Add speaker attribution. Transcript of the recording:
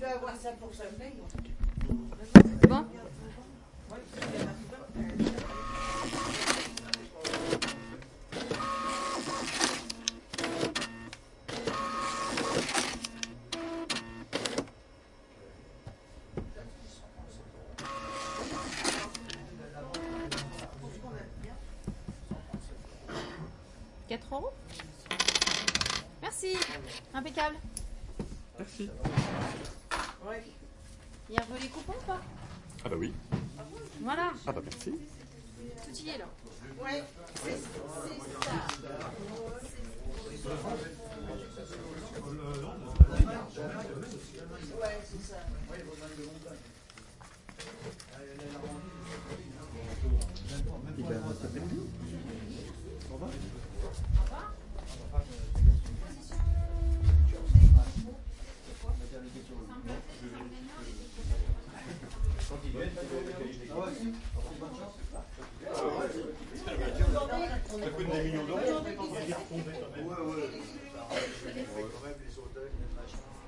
Speaker 1: vais avoir ça pour sa paye.
Speaker 2: C'est bon? €4. Merci. Impeccable.
Speaker 3: Merci.
Speaker 1: Ouais.
Speaker 2: Il y a un peu les coupons ou pas?
Speaker 3: Ah bah oui.
Speaker 2: Voilà.
Speaker 3: Ah bah merci.
Speaker 2: Tout y est là.
Speaker 1: Ouais, c'est ça. Ouais, c'est ça.
Speaker 3: Au revoir. Ça coûte des millions d'euros. Ouais, ouais. Quand même les hôtels, les machins.